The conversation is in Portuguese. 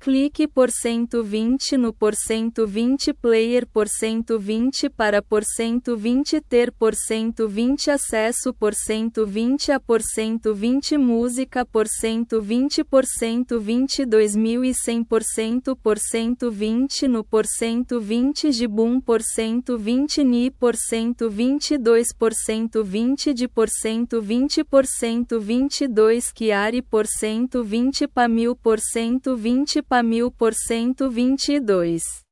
clique por 120 no por 120 player por 120 para por 120 ter por 120 acesso por 120 a por 120 música por 120 2100% por 120 no por 120 Gibum por 120 Ni por 122 por 120 de por 120 por 122 Chiari por 120 Pa 1000 por 120 Pa 1000 por 122